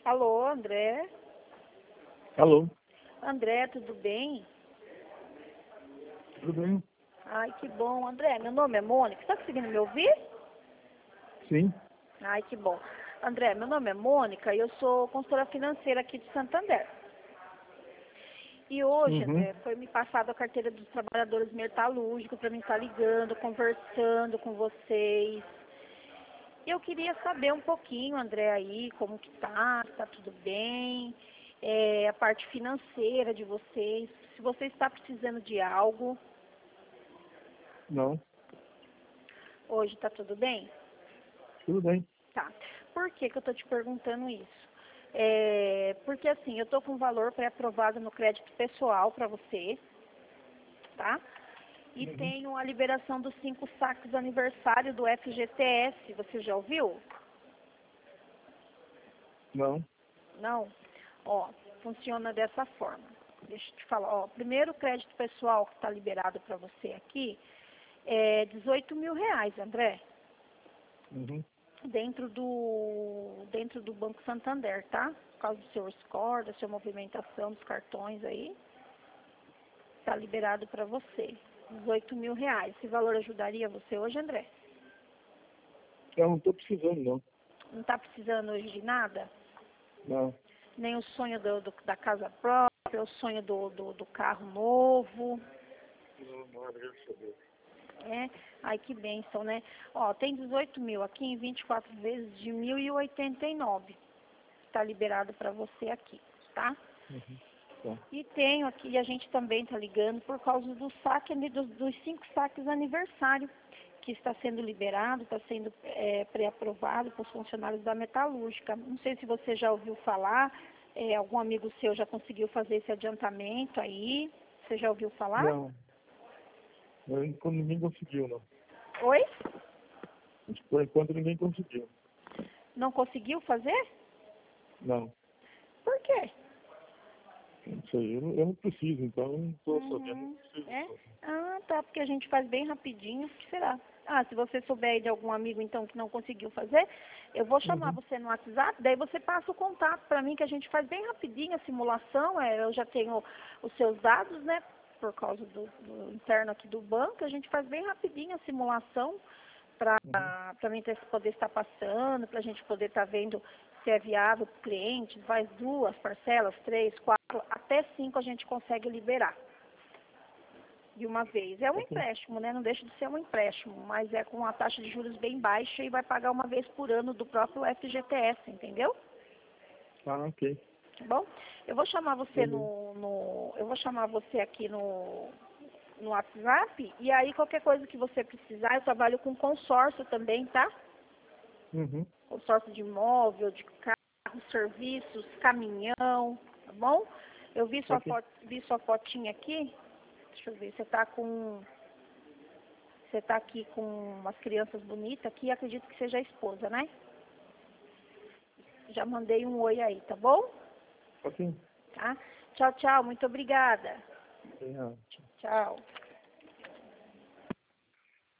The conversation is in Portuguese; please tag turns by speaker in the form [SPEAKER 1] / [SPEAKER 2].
[SPEAKER 1] Alô, André?
[SPEAKER 2] Alô,
[SPEAKER 1] André, tudo bem?
[SPEAKER 2] tudo bem?
[SPEAKER 1] Ai, que bom. André, meu nome é Mônica. Está conseguindo me ouvir?
[SPEAKER 2] Sim.
[SPEAKER 1] Ai, que bom. André, meu nome é Mônica e eu sou consultora financeira aqui de Santander. E hoje,
[SPEAKER 2] Uhum.
[SPEAKER 1] André, foi me passada a carteira dos trabalhadores metalúrgicos para mim estar ligando, conversando com vocês. E eu queria saber um pouquinho, André, aí, como que tá, se tá tudo bem, a parte financeira de vocês, se você está precisando de algo.
[SPEAKER 2] Não,
[SPEAKER 1] Hoje tá tudo bem?
[SPEAKER 2] tudo bem.
[SPEAKER 1] Tá. Por que que eu tô te perguntando isso? Porque assim, eu tô com um valor pré-aprovado no crédito pessoal para você, tá? E
[SPEAKER 2] Uhum.
[SPEAKER 1] tenho a liberação dos 5 saques aniversário do FGTS. Você já ouviu?
[SPEAKER 2] Não.
[SPEAKER 1] Não? Ó, funciona dessa forma. Deixa eu te falar. Ó, primeiro o crédito pessoal que está liberado para você aqui é R$ 18.000, André.
[SPEAKER 2] Uhum.
[SPEAKER 1] Dentro do Banco Santander, tá? Por causa do seu score, da sua movimentação dos cartões aí, tá liberado para você. R$ 18.000. Esse valor ajudaria você hoje, André?
[SPEAKER 2] Eu não estou precisando, não.
[SPEAKER 1] Não tá precisando hoje de nada?
[SPEAKER 2] Não.
[SPEAKER 1] Nem o sonho da casa própria, o sonho do carro novo.
[SPEAKER 2] Não, graças a Deus.
[SPEAKER 1] É, ai que bênção, né? Ó, tem 18.000 aqui em 24 vezes de 1.089. Está liberado para você aqui, tá?
[SPEAKER 2] Uhum. Tá.
[SPEAKER 1] E tenho aqui, a gente também está ligando por causa do saque, dos 5 saques aniversário, que está sendo liberado, está sendo pré-aprovado para os funcionários da metalúrgica. Não sei se você já ouviu falar, algum amigo seu já conseguiu fazer esse adiantamento aí. Você já ouviu falar?
[SPEAKER 2] Não. Ninguém conseguiu, não.
[SPEAKER 1] Oi?
[SPEAKER 2] Por enquanto ninguém conseguiu.
[SPEAKER 1] Não conseguiu fazer?
[SPEAKER 2] Não.
[SPEAKER 1] Por quê?
[SPEAKER 2] Não sei. Eu não preciso, então eu não estou sabendo. Não
[SPEAKER 1] Uhum.
[SPEAKER 2] preciso
[SPEAKER 1] É?
[SPEAKER 2] fazer.
[SPEAKER 1] Ah, tá, porque a gente faz bem rapidinho. O que será? Ah, se você souber aí de algum amigo, então, que não conseguiu fazer, eu vou chamar
[SPEAKER 2] Uhum.
[SPEAKER 1] você no WhatsApp, daí você passa o contato para mim, que a gente faz bem rapidinho a simulação. Eu já tenho os seus dados, né, por causa do interno aqui do banco. A gente faz bem rapidinho a simulação
[SPEAKER 2] Uhum.
[SPEAKER 1] para mim poder estar passando, para a gente poder estar vendo se é viável para o cliente. Faz 2 parcelas, 3, 4, até 5 a gente consegue liberar de uma vez. É um
[SPEAKER 2] Ok.
[SPEAKER 1] empréstimo, né? Não deixa de ser um empréstimo, mas é com uma taxa de juros bem baixa e vai pagar uma vez por ano do próprio FGTS, entendeu?
[SPEAKER 2] Ah, ok.
[SPEAKER 1] Tá bom? Eu vou chamar você
[SPEAKER 2] Beleza.
[SPEAKER 1] eu vou chamar você aqui no WhatsApp, e aí qualquer coisa que você precisar, eu trabalho com consórcio também, tá?
[SPEAKER 2] Uhum.
[SPEAKER 1] Consórcio de imóvel, de carro, serviços, caminhão, tá bom? Eu
[SPEAKER 2] Ok.
[SPEAKER 1] vi sua fotinha aqui. Deixa eu ver, você tá aqui com umas crianças bonitas aqui, acredito que seja a esposa, né? Já mandei um oi aí, tá bom?
[SPEAKER 2] Ok.
[SPEAKER 1] Tá? Tchau, tchau, muito obrigada.
[SPEAKER 2] Tem,
[SPEAKER 1] Tchau.